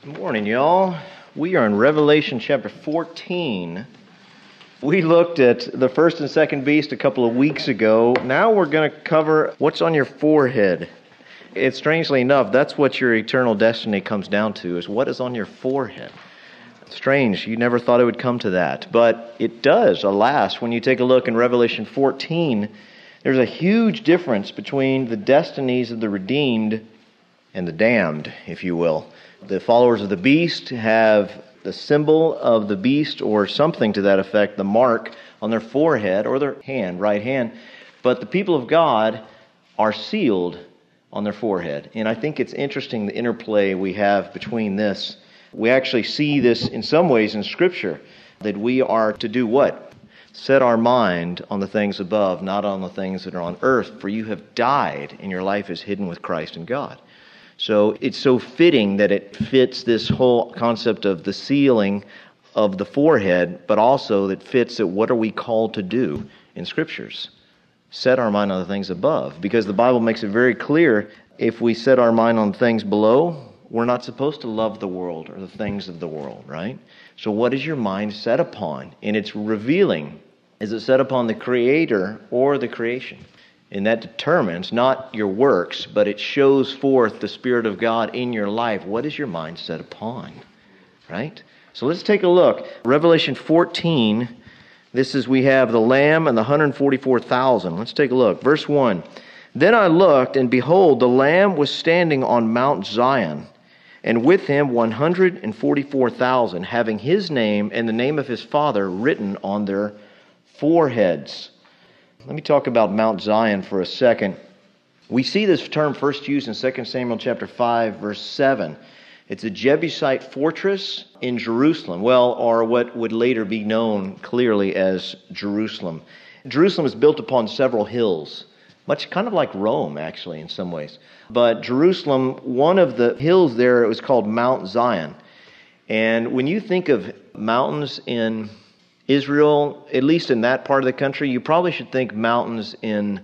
Good morning, y'all. We are in Revelation chapter 14. We looked at the first and second beast a couple of weeks ago. Now we're going to cover what's on your forehead. It's strangely enough, that's what your eternal destiny comes down to, is what is on your forehead. Strange, you never thought it would come to that. But it does, alas. When you take a look in Revelation 14, there's a huge difference between the destinies of the redeemed and the damned, if you will. The followers of the beast have the symbol of the beast or something to that effect, the mark on their forehead or their hand, right hand. But the people of God are sealed on their forehead. And I think it's interesting the interplay we have between this. We actually see this in some ways in Scripture, that we are to do what? Set our mind on the things above, not on the things that are on earth, for you have died and your life is hidden with Christ in God. So it's so fitting that it fits this whole concept of the sealing of the forehead, but also that fits that what are we called to do in Scriptures? Set our mind on the things above. Because the Bible makes it very clear, if we set our mind on things below, we're not supposed to love the world or the things of the world, right? So what is your mind set upon? And it's revealing. Is it set upon the Creator or the creation? And that determines not your works, but it shows forth the Spirit of God in your life. What is your mind set upon? Right? So let's take a look. Revelation 14, we have the Lamb and the 144,000. Let's take a look. Verse 1. Then I looked, and behold, the Lamb was standing on Mount Zion, and with him 144,000, having his name and the name of his Father written on their foreheads. Let me talk about Mount Zion for a second. We see this term first used in 2 Samuel chapter 5, verse 7. It's a Jebusite fortress in Jerusalem, or what would later be known clearly as Jerusalem. Jerusalem is built upon several hills, much kind of like Rome, actually, in some ways. But Jerusalem, one of the hills there, it was called Mount Zion. And when you think of mountains in Israel, at least in that part of the country, you probably should think mountains in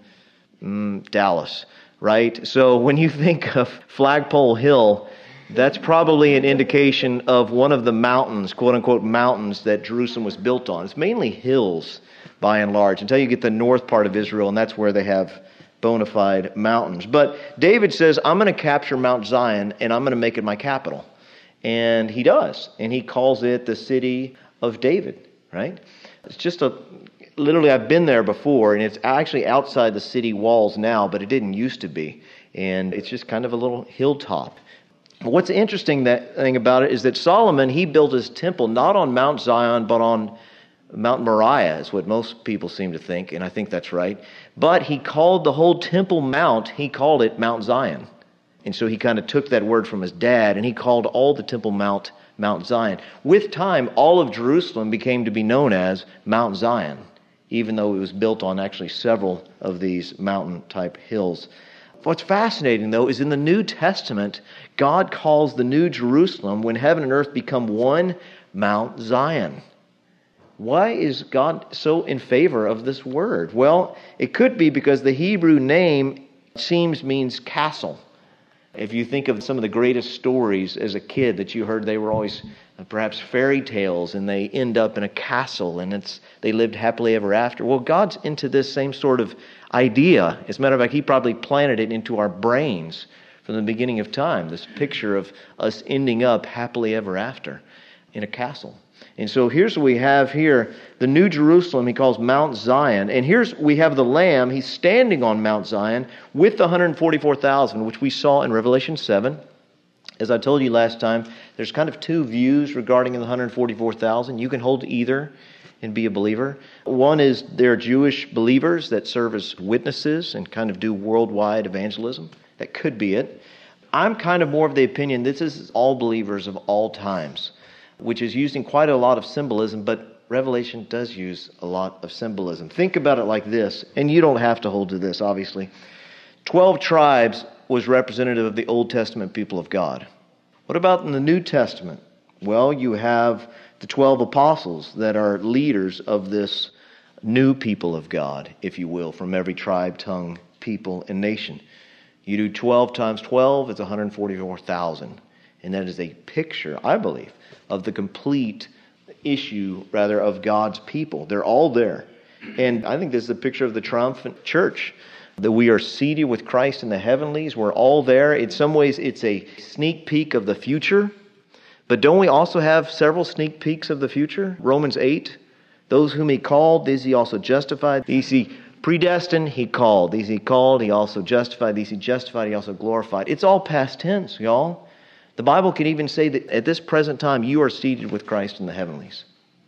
Dallas, right? So when you think of Flagpole Hill, that's probably an indication of one of the mountains, quote-unquote mountains, that Jerusalem was built on. It's mainly hills, by and large, until you get the north part of Israel, and that's where they have bona fide mountains. But David says, I'm going to capture Mount Zion, and I'm going to make it my capital. And he does, and he calls it the city of David. Right? It's just literally I've been there before, and it's actually outside the city walls now, but it didn't used to be. And it's just kind of a little hilltop. What's interesting thing about it is that Solomon, he built his temple not on Mount Zion, but on Mount Moriah, is what most people seem to think, and I think that's right. But he called the whole Temple Mount, he called it Mount Zion. And so he kind of took that word from his dad, and he called all the Temple Mount Zion. With time, all of Jerusalem became to be known as Mount Zion, even though it was built on actually several of these mountain-type hills. What's fascinating, though, is in the New Testament, God calls the New Jerusalem, when heaven and earth become one, Mount Zion. Why is God so in favor of this word? Well, it could be because the Hebrew name means castle. If you think of some of the greatest stories as a kid that you heard, they were always perhaps fairy tales, and they end up in a castle, and they lived happily ever after. Well, God's into this same sort of idea. As a matter of fact, He probably planted it into our brains from the beginning of time, this picture of us ending up happily ever after in a castle. And so here's what we have here. The New Jerusalem, he calls Mount Zion. And we have the Lamb. He's standing on Mount Zion with the 144,000, which we saw in Revelation 7. As I told you last time, there's kind of two views regarding the 144,000. You can hold either and be a believer. One is they're Jewish believers that serve as witnesses and kind of do worldwide evangelism. That could be it. I'm kind of more of the opinion this is all believers of all times, which is using quite a lot of symbolism, but Revelation does use a lot of symbolism. Think about it like this, and you don't have to hold to this, obviously. 12 tribes was representative of the Old Testament people of God. What about in the New Testament? Well, you have the 12 apostles that are leaders of this new people of God, if you will, from every tribe, tongue, people, and nation. You do 12 times 12, it's 144,000. And that is a picture, I believe, of the complete issue, rather, of God's people. They're all there. And I think this is a picture of the triumphant church, that we are seated with Christ in the heavenlies. We're all there. In some ways, it's a sneak peek of the future. But don't we also have several sneak peeks of the future? Romans 8, those whom he called, these he also justified. These he predestined, he called. These he called, he also justified. These he justified, he also glorified. It's all past tense, y'all. The Bible can even say that at this present time, you are seated with Christ in the heavenlies.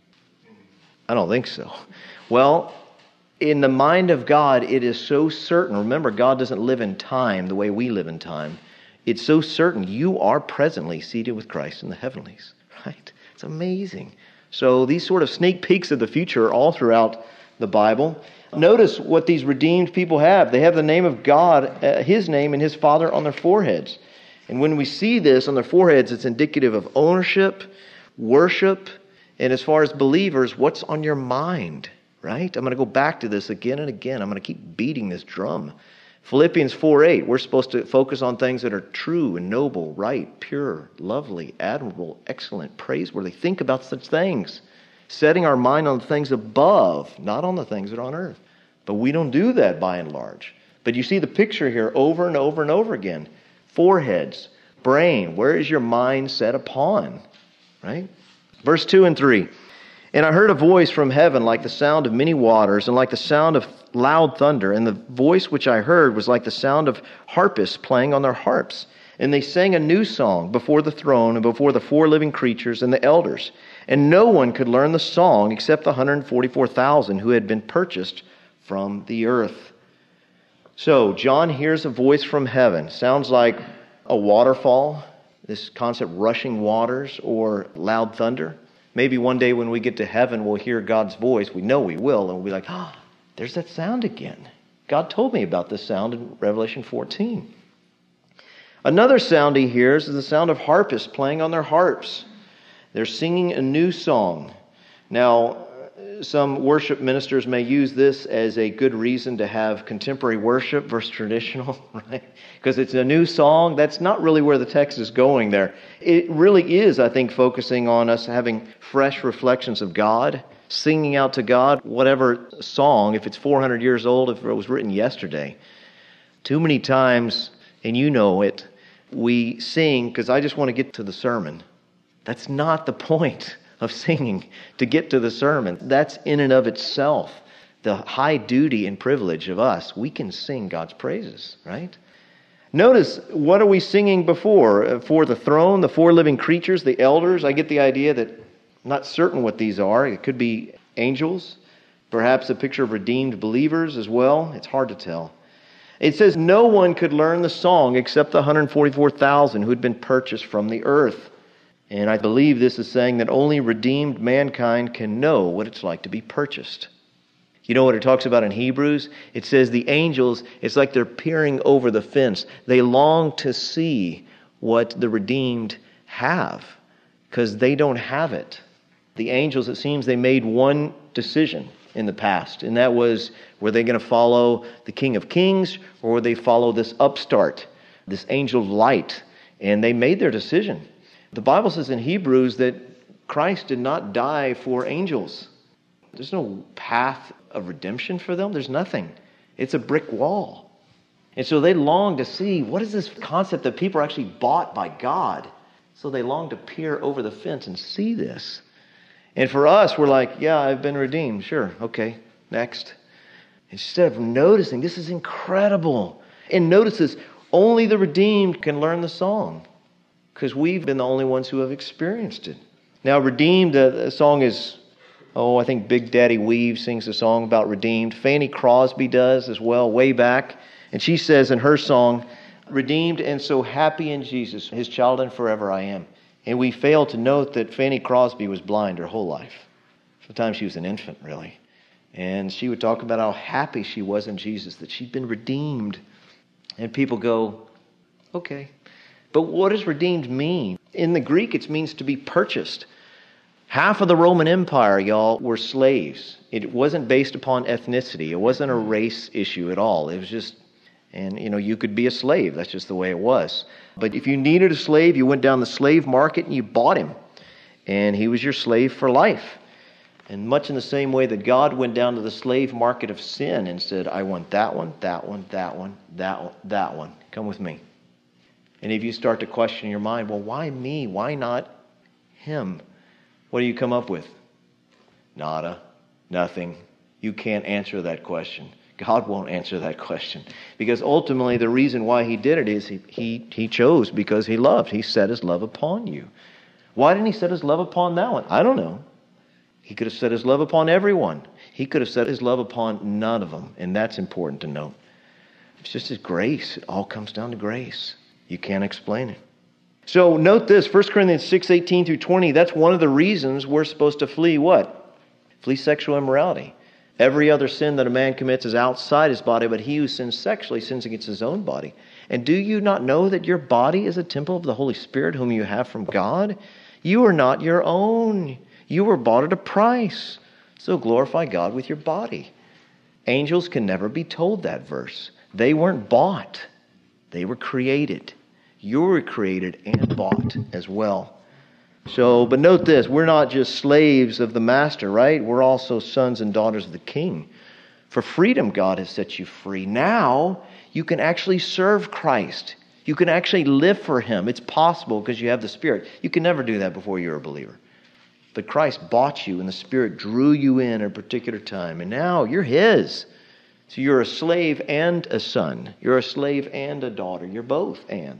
I don't think so. Well, in the mind of God, it is so certain. Remember, God doesn't live in time the way we live in time. It's so certain you are presently seated with Christ in the heavenlies, right? It's amazing. So these sort of sneak peeks of the future are all throughout the Bible. Notice what these redeemed people have. They have the name of God, His name and His Father on their foreheads. And when we see this on their foreheads, it's indicative of ownership, worship, and as far as believers, what's on your mind, right? I'm going to go back to this again and again. I'm going to keep beating this drum. Philippians 4:8, we're supposed to focus on things that are true and noble, right, pure, lovely, admirable, excellent, praiseworthy. Think about such things. Setting our mind on the things above, not on the things that are on earth. But we don't do that by and large. But you see the picture here over and over and over again. Foreheads, brain, where is your mind set upon? Right? Verse 2 and 3. And I heard a voice from heaven like the sound of many waters and like the sound of loud thunder. And the voice which I heard was like the sound of harpists playing on their harps. And they sang a new song before the throne and before the four living creatures and the elders. And no one could learn the song except the 144,000 who had been purchased from the earth. So John hears a voice from heaven. Sounds like a waterfall, this concept, rushing waters or loud thunder. Maybe one day when we get to heaven, we'll hear God's voice. We know we will, and we'll be like, there's that sound again. God told me about this sound in Revelation 14. Another sound he hears is the sound of harpists playing on their harps. They're singing a new song. Now, some worship ministers may use this as a good reason to have contemporary worship versus traditional, right? Because it's a new song. That's not really where the text is going there. It really is, I think, focusing on us having fresh reflections of God, singing out to God, whatever song, if it's 400 years old, if it was written yesterday. Too many times, and you know it, we sing because I just want to get to the sermon. That's not the point of singing, to get to the sermon. That's in and of itself the high duty and privilege of us. We can sing God's praises, right? Notice, what are we singing before? For the throne, the four living creatures, the elders. I get the idea that I'm not certain what these are. It could be angels, perhaps a picture of redeemed believers as well. It's hard to tell. It says no one could learn the song except the 144,000 who had been purchased from the earth. And I believe this is saying that only redeemed mankind can know what it's like to be purchased. You know what it talks about in Hebrews? It says the angels, it's like they're peering over the fence. They long to see what the redeemed have because they don't have it. The angels, it seems, they made one decision in the past, and that was, were they going to follow the King of Kings or would they follow this upstart, this angel of light? And they made their decision. The Bible says in Hebrews that Christ did not die for angels. There's no path of redemption for them. There's nothing. It's a brick wall. And so they long to see, what is this concept that people are actually bought by God? So they long to peer over the fence and see this. And for us, we're like, yeah, I've been redeemed. Sure, okay, next. Instead of noticing, this is incredible. And notice this, only the redeemed can learn the song. Because we've been the only ones who have experienced it. Now, redeemed, the song is, I think Big Daddy Weave sings a song about redeemed. Fanny Crosby does as well, way back. And she says in her song, redeemed and so happy in Jesus, His child and forever I am. And we fail to note that Fanny Crosby was blind her whole life. Sometimes she was an infant, really. And she would talk about how happy she was in Jesus, that she'd been redeemed. And people go, okay. But what does redeemed mean? In the Greek, it means to be purchased. Half of the Roman Empire, y'all, were slaves. It wasn't based upon ethnicity. It wasn't a race issue at all. It was just, And, you could be a slave. That's just the way it was. But if you needed a slave, you went down the slave market and you bought him. And he was your slave for life. And much in the same way that God went down to the slave market of sin and said, I want that one, that one, that one, that one, that one. Come with me. And if you start to question your mind, well, why me? Why not him? What do you come up with? Nada, nothing. You can't answer that question. God won't answer that question. Because ultimately the reason why he did it is he chose because he loved. He set his love upon you. Why didn't he set his love upon that one? I don't know. He could have set his love upon everyone. He could have set his love upon none of them. And that's important to note. It's just his grace. It all comes down to grace. You can't explain it. So note this, 1 Corinthians 6:18 through 20, that's one of the reasons we're supposed to flee what? Flee sexual immorality. Every other sin that a man commits is outside his body, but he who sins sexually sins against his own body. And do you not know that your body is a temple of the Holy Spirit whom you have from God? You are not your own. You were bought at a price. So glorify God with your body. Angels can never be told that verse. They weren't bought. They were created. You were created and bought as well. So, but note this, we're not just slaves of the master, right? We're also sons and daughters of the King. For freedom, God has set you free. Now, you can actually serve Christ. You can actually live for him. It's possible because you have the Spirit. You can never do that before you're a believer. But Christ bought you and the Spirit drew you in at a particular time. And now you're his. So you're a slave and a son. You're a slave and a daughter. You're both and.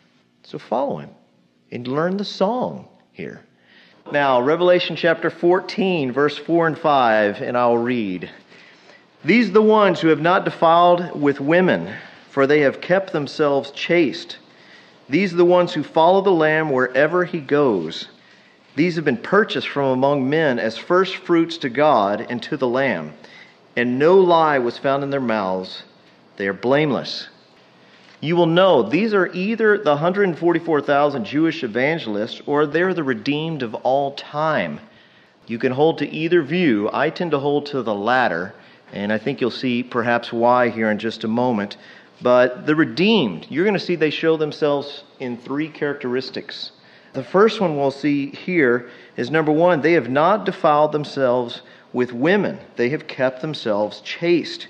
So follow him and learn the song here. Now, Revelation chapter 14, verse 4 and 5, and I'll read. These are the ones who have not defiled with women, for they have kept themselves chaste. These are the ones who follow the Lamb wherever he goes. These have been purchased from among men as first fruits to God and to the Lamb. And no lie was found in their mouths. They are blameless. You will know these are either the 144,000 Jewish evangelists or they're the redeemed of all time. You can hold to either view. I tend to hold to the latter, and I think you'll see perhaps why here in just a moment. But the redeemed, you're going to see they show themselves in three characteristics. The first one we'll see here is number one, they have not defiled themselves with women. They have kept themselves chaste.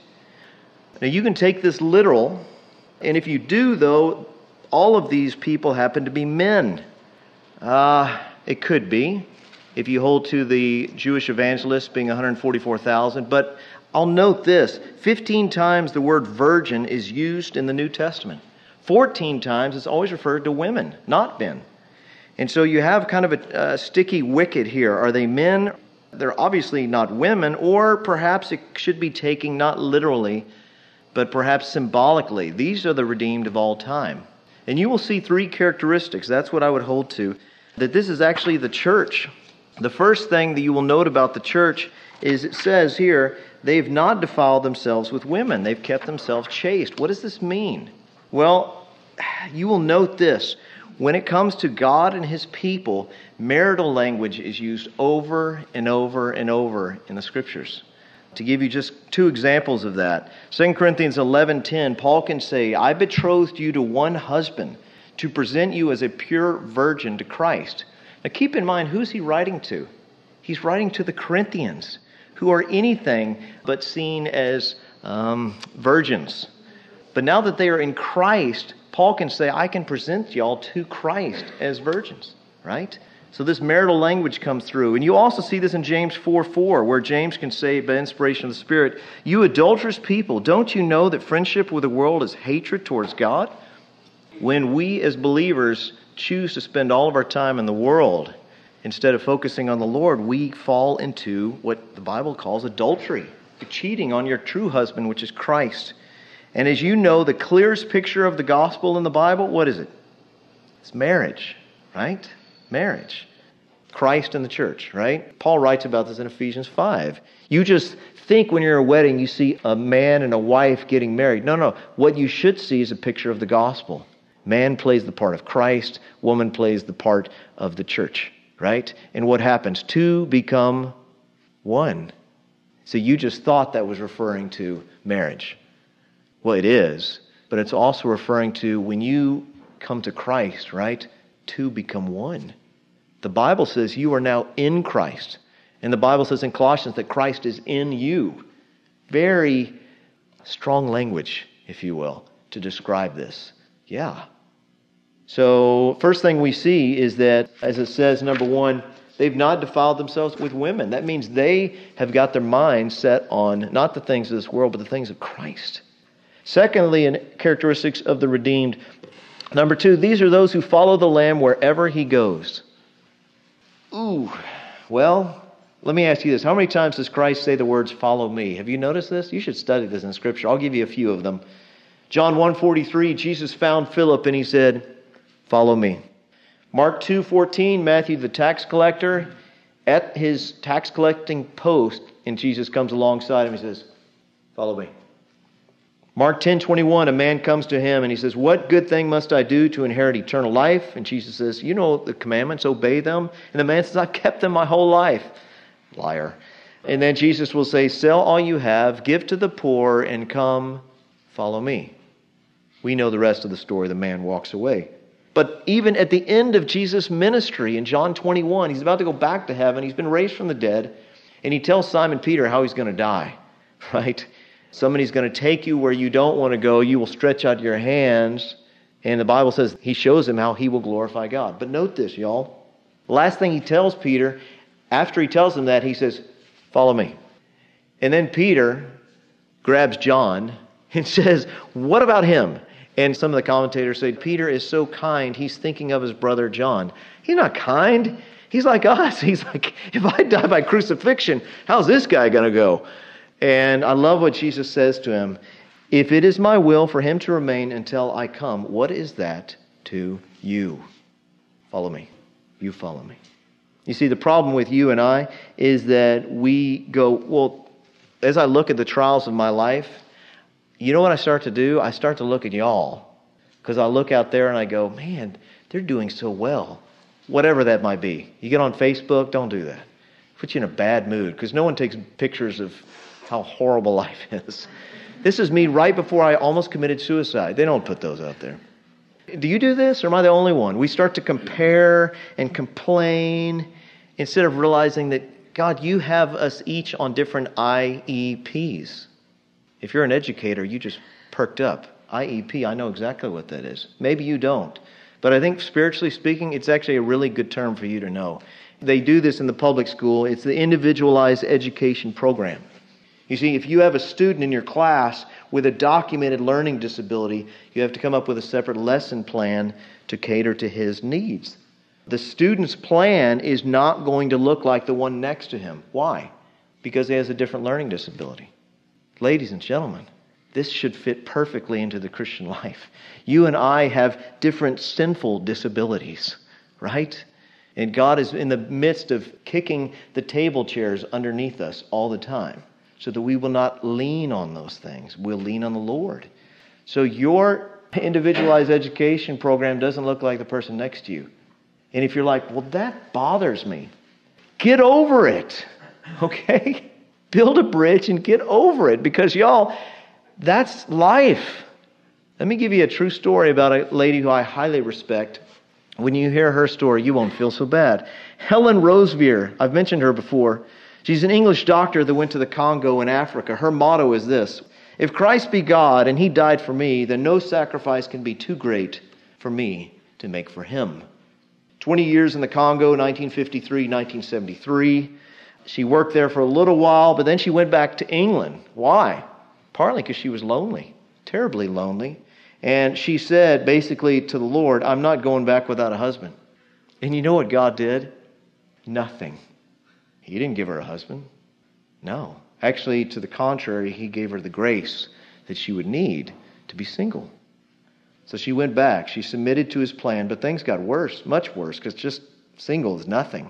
Now you can take this literal, and if you do, though, all of these people happen to be men. It could be, if you hold to the Jewish evangelists being 144,000. But I'll note this, 15 times the word virgin is used in the New Testament. 14 times it's always referred to women, not men. And so you have kind of a sticky wicket here. Are they men? They're obviously not women, or perhaps it should be taken not literally, but perhaps symbolically. These are the redeemed of all time. And you will see three characteristics. That's what I would hold to. That this is actually the church. The first thing that you will note about the church is it says here, they've not defiled themselves with women. They've kept themselves chaste. What does this mean? Well, you will note this. When it comes to God and his people, marital language is used over and over and over in the Scriptures. To give you just two examples of that, 2 Corinthians 11:10, Paul can say, I betrothed you to one husband to present you as a pure virgin to Christ. Now keep in mind, who's he writing to? He's writing to the Corinthians, who are anything but seen as virgins. But now that they are in Christ, Paul can say, I can present y'all to Christ as virgins, right? So this marital language comes through. And you also see this in James 4:4, where James can say, by inspiration of the Spirit, you adulterous people, don't you know that friendship with the world is hatred towards God? When we as believers choose to spend all of our time in the world, instead of focusing on the Lord, we fall into what the Bible calls adultery. You're cheating on your true husband, which is Christ. And as you know, the clearest picture of the gospel in the Bible, what is it? It's marriage, right? Marriage. Christ and the church, right? Paul writes about this in Ephesians 5. You just think when you're at a wedding, you see a man and a wife getting married. No. What you should see is a picture of the gospel. Man plays the part of Christ. Woman plays the part of the church, right? And what happens? Two become one. So you just thought that was referring to marriage. Well, it is, but but it's also referring to when you come to Christ, right? Two become one. The Bible says you are now in Christ. And the Bible says in Colossians that Christ is in you. Very strong language, if you will, to describe this. Yeah. So, first thing we see is that, as it says, number one, they've not defiled themselves with women. That means they have got their mind set on not the things of this world, but the things of Christ. Secondly, in characteristics of the redeemed, number two, these are those who follow the Lamb wherever He goes. Ooh, well, let me ask you this. How many times does Christ say the words, follow me? Have you noticed this? You should study this in Scripture. I'll give you a few of them. John 1:43, Jesus found Philip and He said, follow me. Mark 2:14, Matthew the tax collector, at his tax collecting post, and Jesus comes alongside him and says, follow me. Mark 10:21, a man comes to Him and he says, what good thing must I do to inherit eternal life? And Jesus says, you know the commandments, obey them. And the man says, I've kept them my whole life. Liar. And then Jesus will say, sell all you have, give to the poor, and come follow me. We know the rest of the story. The man walks away. But even at the end of Jesus' ministry in John 21, He's about to go back to heaven. He's been raised from the dead. And He tells Simon Peter how he's going to die. Right? Somebody's going to take you where you don't want to go. You will stretch out your hands. And the Bible says He shows him how he will glorify God. But note this, y'all. The last thing He tells Peter, after He tells him that, He says, follow me. And then Peter grabs John and says, what about him? And some of the commentators say, Peter is so kind, he's thinking of his brother John. He's not kind. He's like us. He's like, if I die by crucifixion, how's this guy going to go? And I love what Jesus says to him. If it is my will for him to remain until I come, what is that to you? Follow me. You follow me. You see, the problem with you and I is that we go, well, as I look at the trials of my life, you know what I start to do? I start to look at y'all. Because I look out there and I go, man, they're doing so well. Whatever that might be. You get on Facebook, don't do that. Put you in a bad mood. Because no one takes pictures of how horrible life is. This is me right before I almost committed suicide. They don't put those out there. Do you do this, or am I the only one? We start to compare and complain instead of realizing that, God, you have us each on different IEPs. If you're an educator, you just perked up. IEP, I know exactly what that is. Maybe you don't. But I think spiritually speaking, it's actually a really good term for you to know. They do this in the public school. It's the individualized education program. You see, if you have a student in your class with a documented learning disability, you have to come up with a separate lesson plan to cater to his needs. The student's plan is not going to look like the one next to him. Why? Because he has a different learning disability. Ladies and gentlemen, this should fit perfectly into the Christian life. You and I have different sinful disabilities, right? And God is in the midst of kicking the table chairs underneath us all the time, so that we will not lean on those things. We'll lean on the Lord. So your individualized education program doesn't look like the person next to you. And if you're like, well, that bothers me, get over it, okay? Build a bridge and get over it, because y'all, that's life. Let me give you a true story about a lady who I highly respect. When you hear her story, you won't feel so bad. Helen Roseveare, I've mentioned her before. She's an English doctor that went to the Congo in Africa. Her motto is this: if Christ be God and He died for me, then no sacrifice can be too great for me to make for Him. 20 years in the Congo, 1953, 1973. She worked there for a little while, but then she went back to England. Why? Partly because she was lonely, terribly lonely. And she said basically to the Lord, I'm not going back without a husband. And you know what God did? Nothing. He didn't give her a husband. No. Actually, to the contrary, He gave her the grace that she would need to be single. So she went back. She submitted to His plan, but things got worse, much worse, because just single is nothing.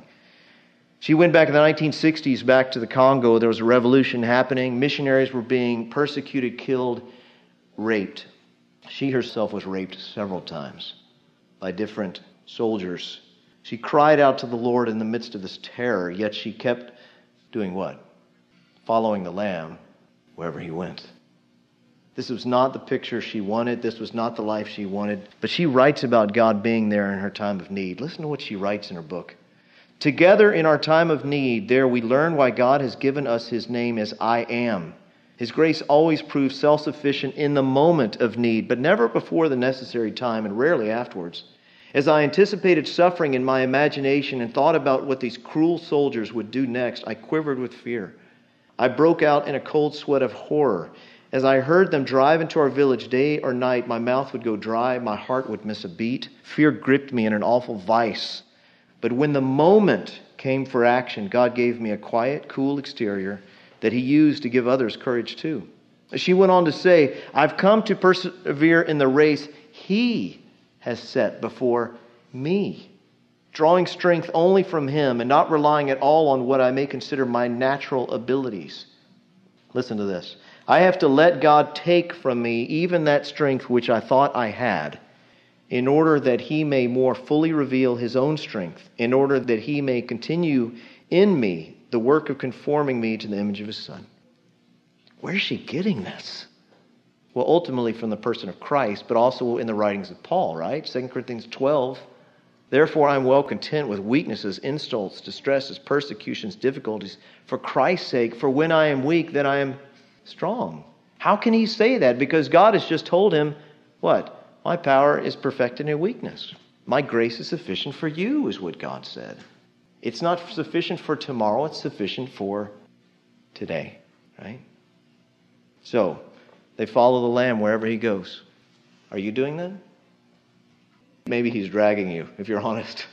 She went back in the 1960s back to the Congo. There was a revolution happening. Missionaries were being persecuted, killed, raped. She herself was raped several times by different soldiers. She cried out to the Lord in the midst of this terror, yet she kept doing what? Following the Lamb wherever He went. This was not the picture she wanted. This was not the life she wanted. But she writes about God being there in her time of need. Listen to what she writes in her book. Together in our time of need, there we learn why God has given us His name as I Am. His grace always proves self-sufficient in the moment of need, but never before the necessary time, and rarely afterwards. As I anticipated suffering in my imagination and thought about what these cruel soldiers would do next, I quivered with fear. I broke out in a cold sweat of horror. As I heard them drive into our village day or night, my mouth would go dry, my heart would miss a beat. Fear gripped me in an awful vice. But when the moment came for action, God gave me a quiet, cool exterior that He used to give others courage too. She went on to say, I've come to persevere in the race He has set before me, drawing strength only from Him and not relying at all on what I may consider my natural abilities. Listen to this. I have to let God take from me even that strength which I thought I had, in order that He may more fully reveal His own strength, in order that He may continue in me the work of conforming me to the image of His Son. Where's she getting this? Well, ultimately from the person of Christ, but also in the writings of Paul, right? 2 Corinthians 12. Therefore I am well content with weaknesses, insults, distresses, persecutions, difficulties, for Christ's sake. For when I am weak, then I am strong. How can he say that? Because God has just told him, what? My power is perfected in weakness. My grace is sufficient for you, is what God said. It's not sufficient for tomorrow, it's sufficient for today, right? So, they follow the Lamb wherever He goes. Are you doing that? Maybe He's dragging you, if you're honest.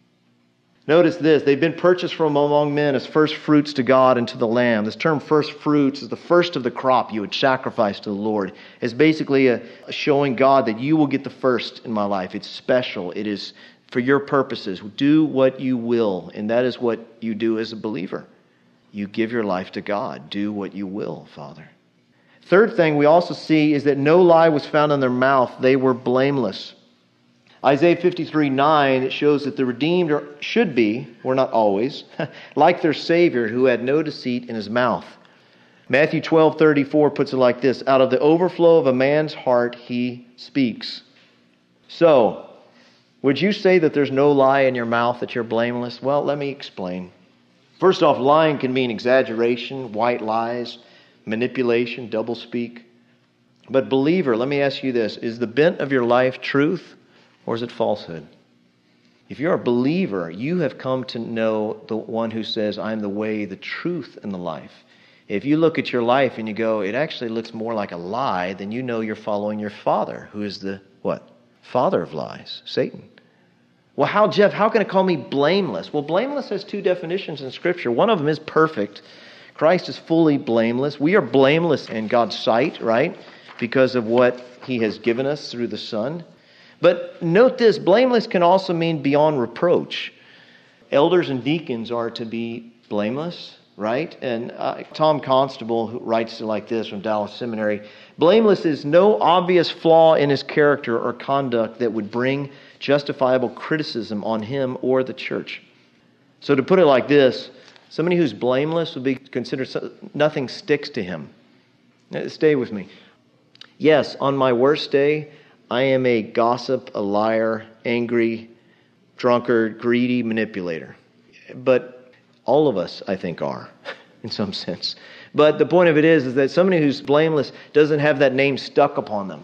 Notice this, they've been purchased from among men as first fruits to God and to the Lamb. This term first fruits is the first of the crop you would sacrifice to the Lord. It's basically a showing God that you will get the first in my life. It's special. It is for your purposes. Do what you will, and that is what you do as a believer. You give your life to God. Do what you will, Father. Third thing we also see is that no lie was found in their mouth. They were blameless. Isaiah 53:9, it shows that the redeemed should be, or not always, like their Savior who had no deceit in His mouth. Matthew 12:34 puts it like this, out of the overflow of a man's heart he speaks. So, would you say that there's no lie in your mouth, that you're blameless? Well, let me explain. First off, lying can mean exaggeration, white lies, manipulation, doublespeak. But believer, let me ask you this, is the bent of your life truth? Or is it falsehood? If you're a believer, you have come to know the one who says, I am the way, the truth, and the life. If you look at your life and you go, it actually looks more like a lie, then you know you're following your father, who is the, what? Father of lies, Satan. Well, Jeff, how can it call me blameless? Well, blameless has two definitions in Scripture. One of them is perfect. Christ is fully blameless. We are blameless in God's sight, right? Because of what He has given us through the Son. But note this, blameless can also mean beyond reproach. Elders and deacons are to be blameless, right? And Tom Constable, who writes like this from Dallas Seminary, blameless is no obvious flaw in his character or conduct that would bring justifiable criticism on him or the church. So to put it like this, somebody who's blameless would be considered nothing sticks to him. Now, stay with me. Yes, on my worst day, I am a gossip, a liar, angry, drunkard, greedy manipulator. But all of us, I think, are, in some sense. But the point of it is that somebody who's blameless doesn't have that name stuck upon them.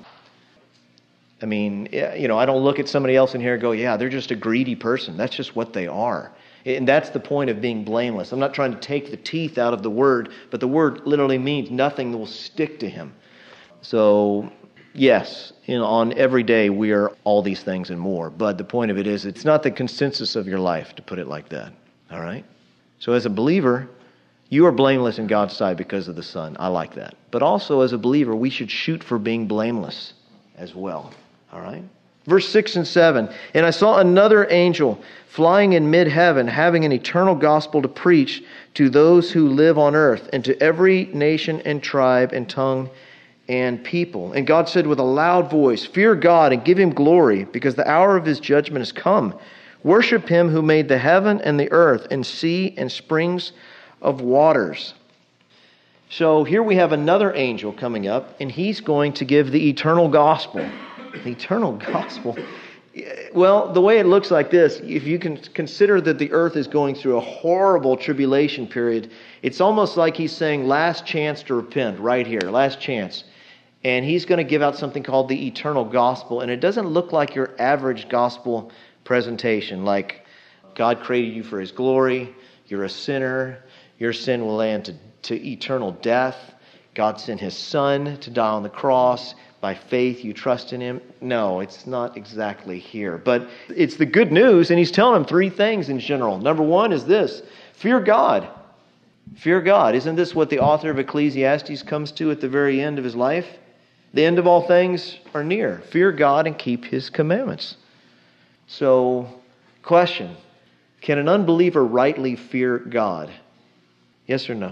I mean, I don't look at somebody else in here and go, yeah, they're just a greedy person. That's just what they are. And that's the point of being blameless. I'm not trying to take the teeth out of the word, but the word literally means nothing that will stick to him. So, yes, on every day we are all these things and more. But the point of it is, it's not the consensus of your life, to put it like that. All right? So as a believer, you are blameless in God's sight because of the Son. I like that. But also as a believer, we should shoot for being blameless as well. All right? Verse 6 and 7, and I saw another angel flying in mid-heaven, having an eternal gospel to preach to those who live on earth, and to every nation and tribe and tongue and people. And God said with a loud voice, fear God and give Him glory, because the hour of His judgment has come. Worship Him who made the heaven and the earth and sea and springs of waters. So here we have another angel coming up, and he's going to give the eternal gospel. The eternal gospel. Well, the way it looks like this, if you can consider that the earth is going through a horrible tribulation period, it's almost like he's saying last chance to repent right here, last chance. And he's going to give out something called the eternal gospel. And it doesn't look like your average gospel presentation, like God created you for His glory, you're a sinner, your sin will land to eternal death, God sent His Son to die on the cross, by faith you trust in Him. No, it's not exactly here. But it's the good news, and He's telling them three things in general. Number one is this: fear God. Fear God. Isn't this what the author of Ecclesiastes comes to at the very end of his life? The end of all things are near. Fear God and keep His commandments. So, question: can an unbeliever rightly fear God? Yes or no?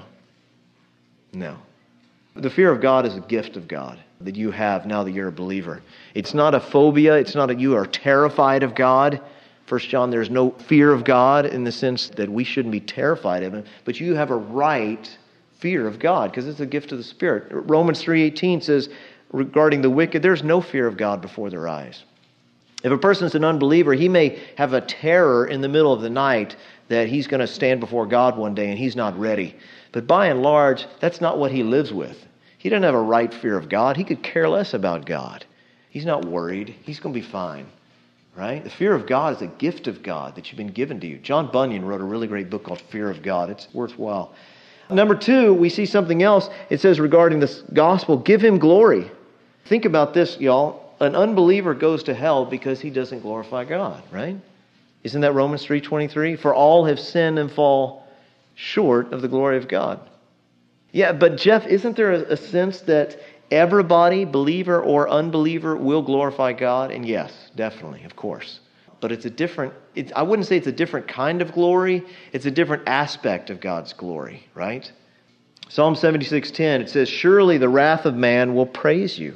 No. The fear of God is a gift of God that you have now that you're a believer. It's not a phobia. It's not that you are terrified of God. 1 John, there's no fear of God in the sense that we shouldn't be terrified of Him. But you have a right fear of God because it's a gift of the Spirit. Romans 3:18 says, regarding the wicked, there's no fear of God before their eyes. If a person's an unbeliever, he may have a terror in the middle of the night that he's going to stand before God one day and he's not ready. But by and large, that's not what he lives with. He doesn't have a right fear of God. He could care less about God. He's not worried. He's going to be fine. Right? The fear of God is a gift of God that you've been given to you. John Bunyan wrote a really great book called Fear of God. It's worthwhile. Number two, we see something else. It says regarding this gospel, give Him glory. Think about this, y'all. An unbeliever goes to hell because he doesn't glorify God, right? Isn't that Romans 3:23? For all have sinned and fall short of the glory of God. Yeah, but Jeff, isn't there a sense that everybody, believer or unbeliever, will glorify God? And yes, definitely, of course. But it's a different, I wouldn't say it's a different kind of glory. It's a different aspect of God's glory, right? Psalm 76:10, it says, surely the wrath of man will praise you.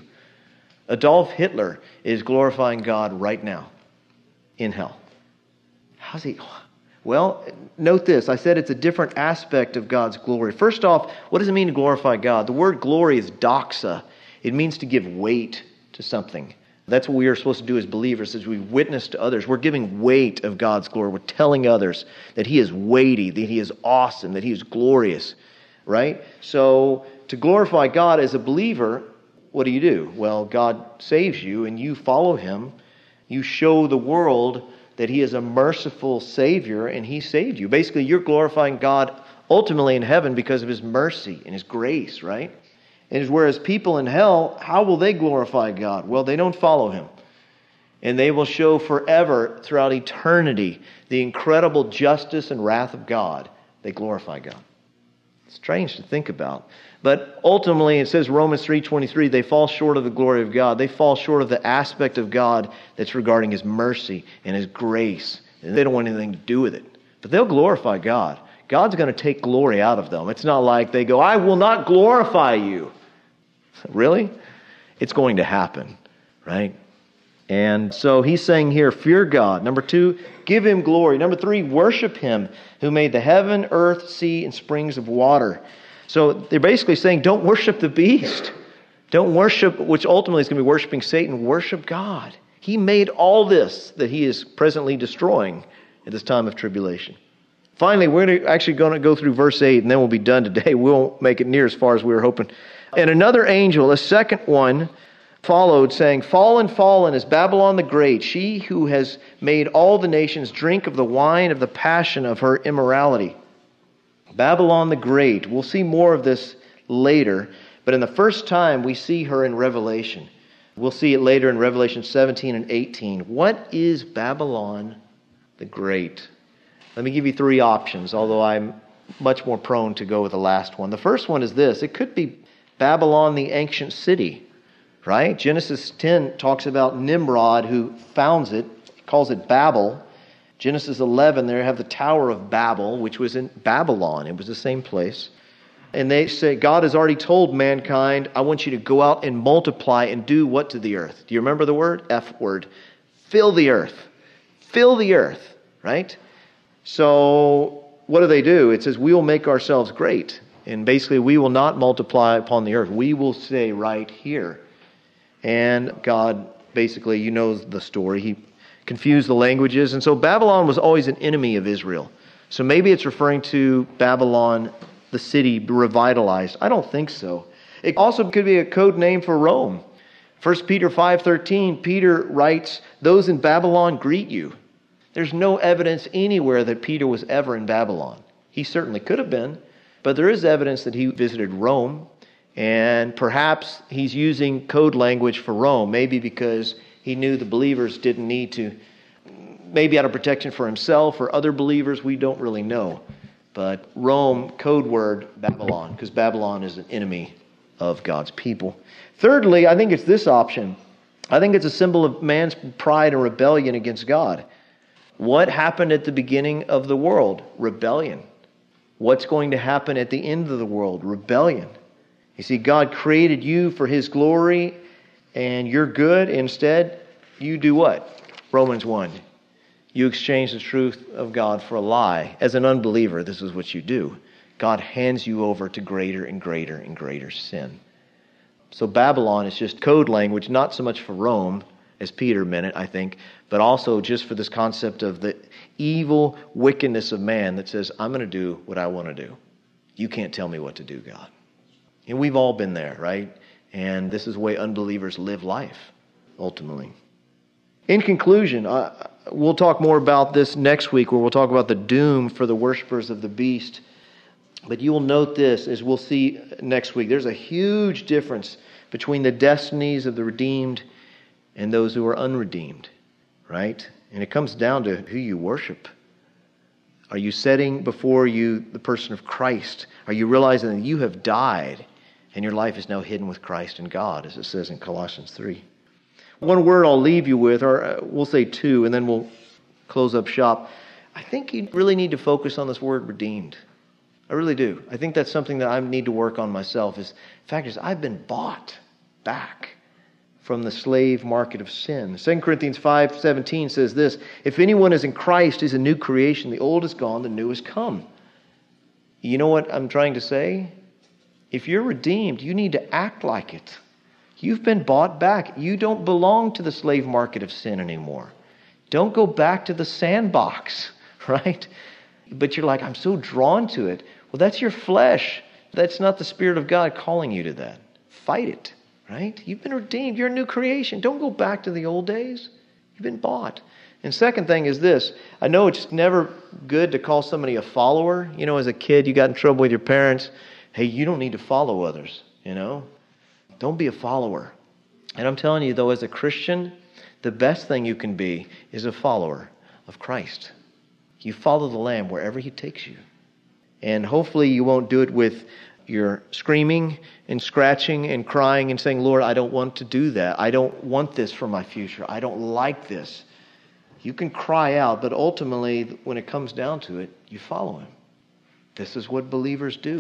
Adolf Hitler is glorifying God right now in hell. How's he? Well, note this. I said it's a different aspect of God's glory. First off, what does it mean to glorify God? The word glory is doxa. It means to give weight to something. That's what we are supposed to do as believers, as we witness to others. We're giving weight of God's glory. We're telling others that He is weighty, that He is awesome, that He is glorious, right? So to glorify God as a believer, what do? Well, God saves you and you follow Him. You show the world that He is a merciful Savior and He saved you. Basically, you're glorifying God ultimately in heaven because of His mercy and His grace, right? And whereas people in hell, how will they glorify God? Well, they don't follow Him. And they will show forever, throughout eternity, the incredible justice and wrath of God. They glorify God. Strange to think about. But ultimately, it says Romans 3:23, they fall short of the glory of God. They fall short of the aspect of God that's regarding His mercy and His grace. And they don't want anything to do with it. But they'll glorify God. God's going to take glory out of them. It's not like they go, I will not glorify you. Really? It's going to happen, right? And so he's saying here, fear God. Number two, give Him glory. Number three, worship Him who made the heaven, earth, sea, and springs of water. So they're basically saying, don't worship the beast. Don't worship, which ultimately is going to be worshiping Satan. Worship God. He made all this that He is presently destroying at this time of tribulation. Finally, we're going to go through verse 8, and then we'll be done today. We won't make it near as far as we were hoping. And another angel, a second one, followed, saying, fallen, fallen is Babylon the Great, she who has made all the nations drink of the wine of the passion of her immorality. Babylon the Great. We'll see more of this later, but in the first time we see her in Revelation. We'll see it later in Revelation 17 and 18. What is Babylon the Great? Let me give you three options, although I'm much more prone to go with the last one. The first one is this. It could be Babylon the ancient city, right? Genesis 10 talks about Nimrod who founds it. He calls it Babel. Genesis 11, there have the Tower of Babel, which was in Babylon. It was the same place. And they say, God has already told mankind, I want you to go out and multiply and do what to the earth? Do you remember the word? F word. Fill the earth. Fill the earth, right? So what do? It says, we will make ourselves great. And basically, we will not multiply upon the earth. We will stay right here. And God, basically, you know the story. He confused the languages. And so Babylon was always an enemy of Israel. So maybe it's referring to Babylon, the city, revitalized. I don't think so. It also could be a code name for Rome. 1 Peter 5:13, Peter writes, "Those in Babylon greet you." There's no evidence anywhere that Peter was ever in Babylon. He certainly could have been, but there is evidence that he visited Rome, and perhaps he's using code language for Rome, maybe because he knew the believers didn't need to, maybe out of protection for himself or other believers, we don't really know. But Rome, code word Babylon, because Babylon is an enemy of God's people. Thirdly, I think it's this option. I think it's a symbol of man's pride and rebellion against God. What happened at the beginning of the world? Rebellion. What's going to happen at the end of the world? Rebellion. You see, God created you for His glory, and you're good. Instead, you do what? Romans 1. You exchange the truth of God for a lie. As an unbeliever, this is what you do. God hands you over to greater and greater and greater sin. So Babylon is just code language, not so much for Rome, as Peter meant it, I think, but also just for this concept of the evil wickedness of man that says, I'm going to do what I want to do. You can't tell me what to do, God. And we've all been there, right? And this is the way unbelievers live life, ultimately. In conclusion, we'll talk more about this next week, where we'll talk about the doom for the worshipers of the beast. But you will note this, as we'll see next week, there's a huge difference between the destinies of the redeemed and those who are unredeemed, right? And it comes down to who you worship. Are you setting before you the person of Christ? Are you realizing that you have died and your life is now hidden with Christ in God, as it says in Colossians 3? One word I'll leave you with, or we'll say two, and then we'll close up shop. I think you really need to focus on this word redeemed. I really do. I think that's something that I need to work on myself. The fact is, I've been bought back from the slave market of sin. 2 Corinthians 5:17 says this, if anyone is in Christ, he's a new creation. The old is gone, the new has come. You know what I'm trying to say? If you're redeemed, you need to act like it. You've been bought back. You don't belong to the slave market of sin anymore. Don't go back to the sandbox, right? But you're like, I'm so drawn to it. Well, that's your flesh. That's not the Spirit of God calling you to that. Fight it, right? You've been redeemed. You're a new creation. Don't go back to the old days. You've been bought. And second thing is this. I know it's never good to call somebody a follower. You know, as a kid, you got in trouble with your parents. Hey, you don't need to follow others, you know. Don't be a follower. And I'm telling you, though, as a Christian, the best thing you can be is a follower of Christ. You follow the Lamb wherever He takes you. And hopefully you won't do it with your screaming and scratching and crying and saying, Lord, I don't want to do that. I don't want this for my future. I don't like this. You can cry out, but ultimately, when it comes down to it, you follow Him. This is what believers do.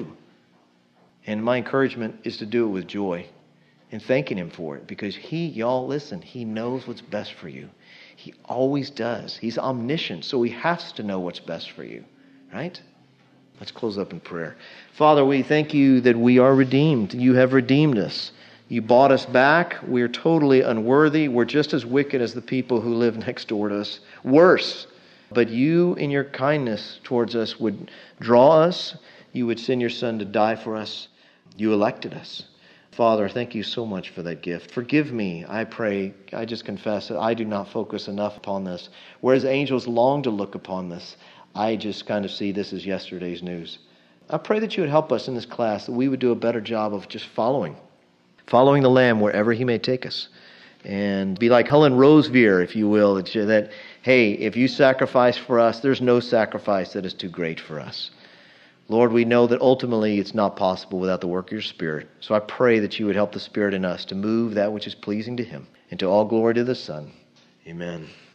And my encouragement is to do it with joy and thanking Him for it, because y'all listen, He knows what's best for you. He always does. He's omniscient, so He has to know what's best for you, right? Let's close up in prayer. Father, we thank You that we are redeemed. You have redeemed us. You bought us back. We are totally unworthy. We're just as wicked as the people who live next door to us. Worse. But You, in Your kindness towards us, would draw us. You would send Your Son to die for us. You elected us. Father, thank You so much for that gift. Forgive me, I pray. I just confess that I do not focus enough upon this. Whereas angels long to look upon this, I just kind of see this as yesterday's news. I pray that You would help us in this class, that we would do a better job of just following the Lamb wherever He may take us. And be like Helen Roseveare, if you will, that, hey, if You sacrifice for us, there's no sacrifice that is too great for us. Lord, we know that ultimately it's not possible without the work of Your Spirit. So I pray that You would help the Spirit in us to move that which is pleasing to Him. And to all glory to the Son. Amen.